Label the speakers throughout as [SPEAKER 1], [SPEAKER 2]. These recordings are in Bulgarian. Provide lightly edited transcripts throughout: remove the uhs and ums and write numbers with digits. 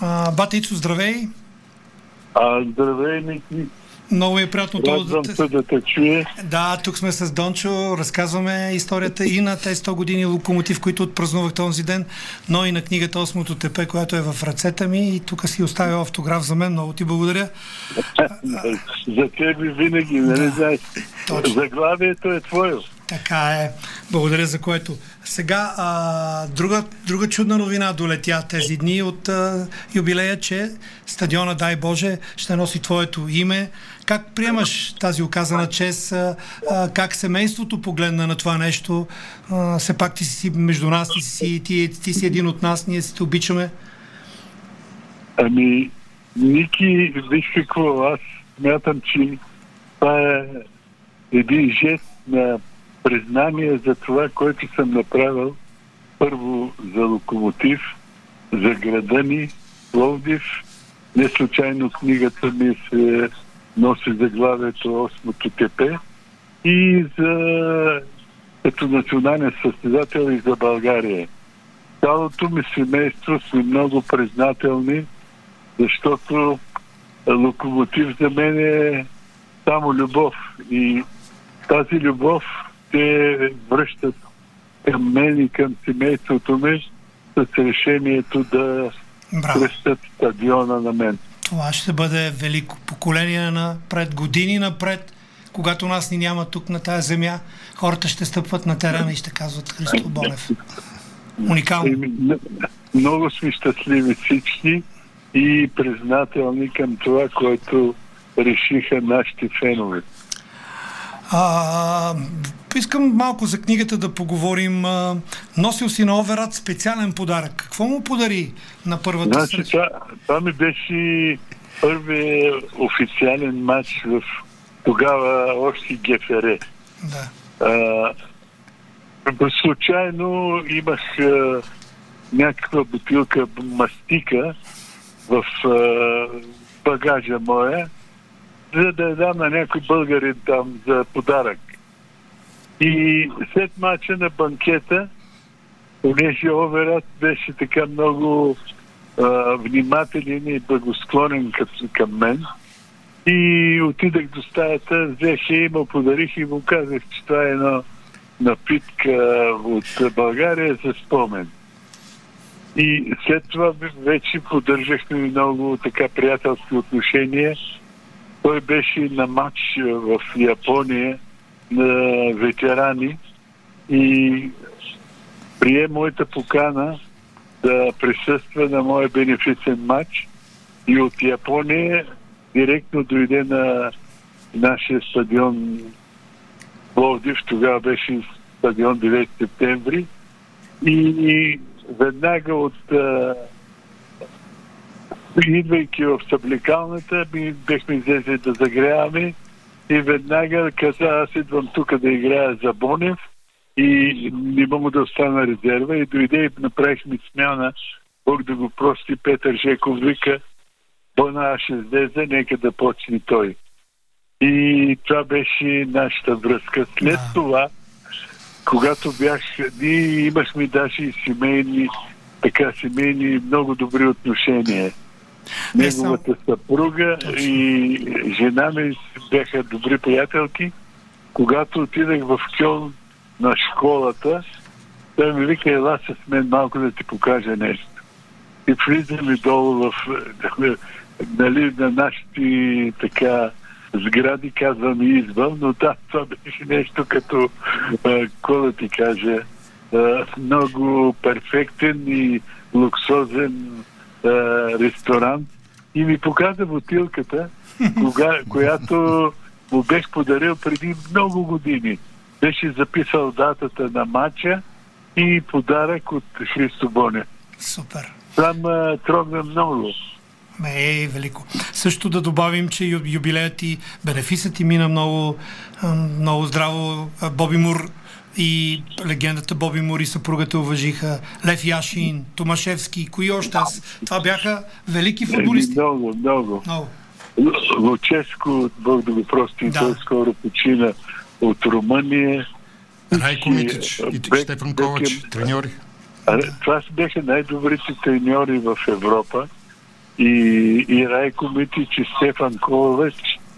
[SPEAKER 1] Бате Ицо, здравей!
[SPEAKER 2] Здравей, Ники!
[SPEAKER 1] Много е приятно
[SPEAKER 2] да те чуе.
[SPEAKER 1] Да, тук сме с Дончо, разказваме историята и на тези 100 години Локомотив, които отпразнувах този ден, но и на книгата Осмото тепе, която е в ръцете ми, и тук си оставя автограф за мен. Много ти благодаря.
[SPEAKER 2] За тебе винаги, не знаеш. Заглавието е твое.
[SPEAKER 1] Така е. Благодаря за което. Сега друга чудна новина долетя тези дни от юбилея, че стадиона, дай Боже, ще носи твоето име. Как приемаш тази оказана чест? Как семейството погледна на това нещо? Все пак ти си между нас, ти си един от нас, ние си те обичаме.
[SPEAKER 2] Ники, виж какво, аз смятам, че това е един жест на признание за това, което съм направил първо за Локомотив, за града ни, Пловдив. Не случайно книгата ми се носи заглавието Осмото тепе и като национален състезател и за България. Цялото ми семейство сме много признателни, защото Локомотив за мен е само любов и тази любов те връщат към мен и към семейството ми с решението да кръстят стадиона на мен.
[SPEAKER 1] Това ще бъде велико поколение напред, години напред, когато нас ни няма тук на тази земя, хората ще стъпват на терена и ще казват Христо Бонев. Уникално.
[SPEAKER 2] Много сме щастливи всички и признателни към това, което решиха нашите фенове.
[SPEAKER 1] Искам малко за книгата да поговорим. Носил си на Оверат специален подарък. Какво му подари на първата среща?
[SPEAKER 2] Това ми беше първият официален матч в тогава още ГФР.
[SPEAKER 1] Да.
[SPEAKER 2] Случайно имах някаква бутилка мастика в багажа моя, за да я дам на някой българин там за подарък. И след мача на банкета, понеже Оверат беше така много внимателен и благосклонен към мен, и отидах до стаята, взех и му подарих и му казах, че това е една напитка от България за спомен. И след това вече поддържахме много така приятелски отношения. Той беше на матч в Япония на ветерани и прие моята покана да присъства на моя бенефисен матч и от Япония директно дойде на нашия стадион Пловдив, тогава беше стадион 9 септември и веднага идвайки в съблекалната, бехме излезли да загряваме и веднага каза, аз идвам тук да играя за Бонев и не мога да остана резерва и дойде и направихме смяна. Бог да го прости, Петър Жеков вика, Бона ще излезе, нека да почне той. И това беше нашата връзка. След това, когато ние имахме даже и семейни много добри отношения. Неговата съпруга и жена ми бяха добри приятелки. Когато отидах в Кьолн на школата, той ми вика, ела с мен малко да ти покажа нещо. И влизаме долу на нашите така сгради, казвам извън, но да, това беше нещо като, какво да ти кажа, много перфектен и луксозен ресторант и ми показа бутилката, която му бех подарил преди много години. Беше записал датата на матча и подарък от Христо Бонев.
[SPEAKER 1] Супер.
[SPEAKER 2] Там трогна много.
[SPEAKER 1] Велико. Също да добавим, че юбилеят и бенефисът и мина много здраво. Боби Мур и легендата Боби Мур и съпругата уважиха. Лев Яшин, Томашевски, кои още това бяха велики футболисти.
[SPEAKER 2] Много. Луческо, Бог да го прости, той скоро почина от Румъния.
[SPEAKER 3] Райко Митич и Штефан Ковач, треньори.
[SPEAKER 2] Това бяха най-добрите треньори в Европа и Райко Митич и Стефан Колович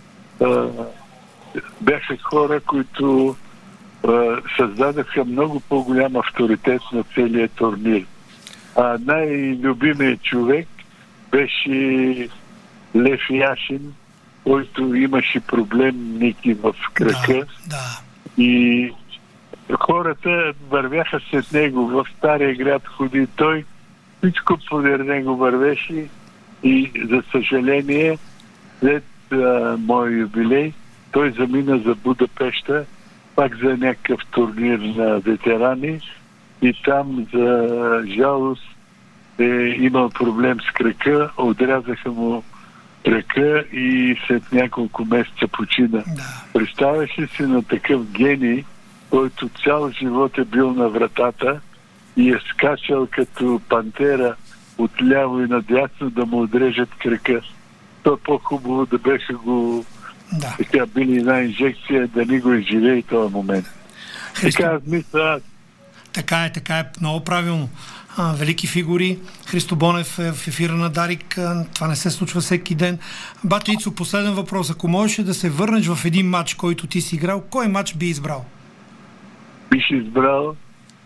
[SPEAKER 2] бяха хора, които създадаха много по-голям авторитет на целия турнир. А най-любимият човек беше Лев Яшин, който имаше проблемники в крака.
[SPEAKER 1] Да.
[SPEAKER 2] И хората вървяха след него. В Стария град ходи той. Всичко подир него вървеше и, за съжаление, след моя юбилей, той замина за Будапеща, пак за някакъв турнир на ветерани, и там, за жалост, е имал проблем с крака, отрязаха му крака и след няколко месеца почина.
[SPEAKER 1] Да.
[SPEAKER 2] Представяш ли си на такъв гений, който цял живот е бил на вратата и е скачал като пантера отляво и надясно да му отрежат крака? То е по-хубаво да беха го така били една инжекция, да ни го изживее този момент. Така аз мисля.
[SPEAKER 1] Така е много правилно. Велики фигури. Христо Бонев е в ефира на Дарик. Това не се случва всеки ден. Бато Ицо, последен въпрос. Ако можеш да се върнеш в един матч, който ти си играл, кой матч би избрал?
[SPEAKER 2] Бих избрал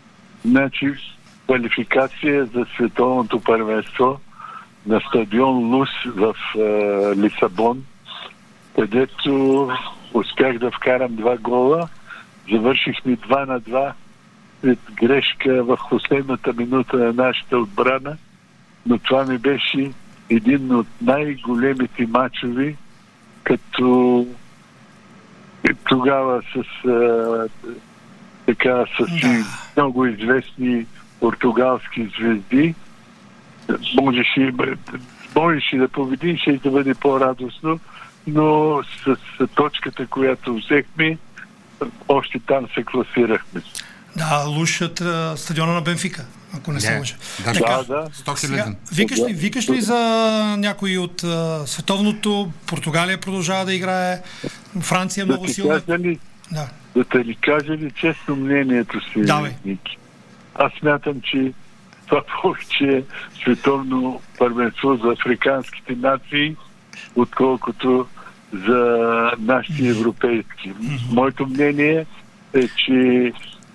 [SPEAKER 2] квалификация за световното първенство на стадион Лус в Лисабон, където успях да вкарам 2 гола. Завършихме 2-2 след грешка в последната минута на нашата отбрана, но това ми беше един от най-големите мачови, като тогава с много известни португалски звезди. Можеше да победим, ще да бъде по-радостно, но с точката, която взехме, още там се класирахме.
[SPEAKER 1] Да, Лушът, стадиона на Бенфика, ако не се лъжа.
[SPEAKER 3] Да, 100 000.
[SPEAKER 1] Викаш ли за някой от световното? Португалия продължава да играе, Франция много силна.
[SPEAKER 2] Да те ли кажа ли честно мнението си, Ники? Аз смятам, че това повече е световно първенство за африканските нации, отколкото за нашите европейски. Моето мнение е, че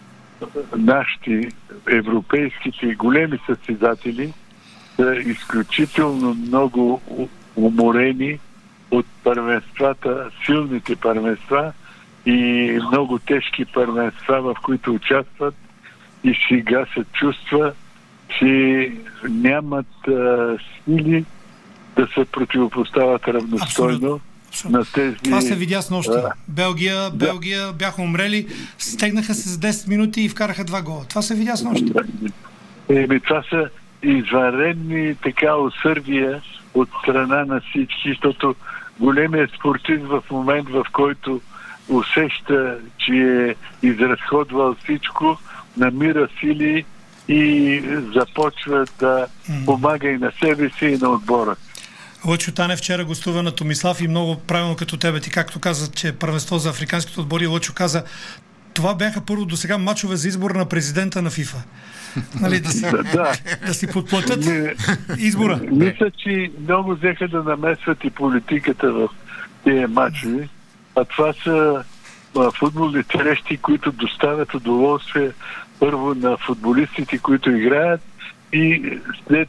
[SPEAKER 2] нашите европейските големи състезатели са изключително много уморени от първенствата, силните първенства и много тежки първенства, в които участват, и сега се чувства, че нямат сили да се противопоставят равностойно на тези...
[SPEAKER 1] Това се видя с нощи. Белгия бяха умрели, стегнаха се за 10 минути и вкараха 2 гола. Това се видя с нощи.
[SPEAKER 2] Това са извънредни усърдия от страна на всички, защото големият спортист в момент, в който усеща, че е изразходвал всичко, намира сили и започва да помага и на себе си, и на отбора.
[SPEAKER 1] Лъчо Танев вчера гостува на Томислав и много правилно като тебе. Ти както каза, че първенство за африканските отбори, Лъчо каза, това бяха първо до сега мачове за избор на президента на ФИФА. Нали, да си подплатят избора.
[SPEAKER 2] Мисля, че много взеха да намесват и политиката в тези мачове, а това са футболни срещи, които доставят удоволствие първо на футболистите, които играят, и след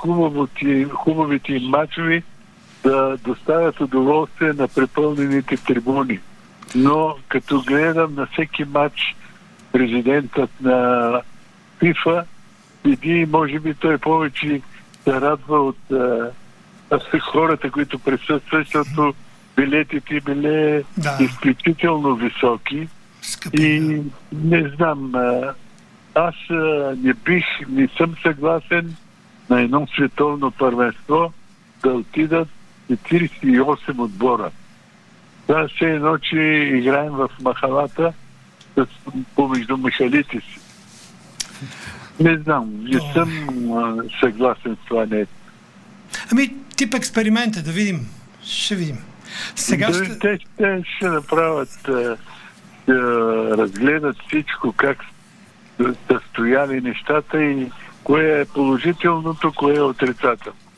[SPEAKER 2] хубавите им мачови да доставят удоволствие на препълнените трибуни. Но като гледам на всеки матч президентът на ФИФА, и може би той повече се радва от хората, които присъстват, защото билетите били изключително високи. И не знам, аз не съм съгласен на едно световно първенство да отидат 48 отбора. Това все едно, че играем в махалата помежду махалите си. Не знам, не съм съгласен с това нещо.
[SPEAKER 1] Тип експеримент е, да видим. Ще видим. Сега
[SPEAKER 2] те ще направят, разгледат всичко, как да стояли нещата и кое е положителното, кое е отрицателно.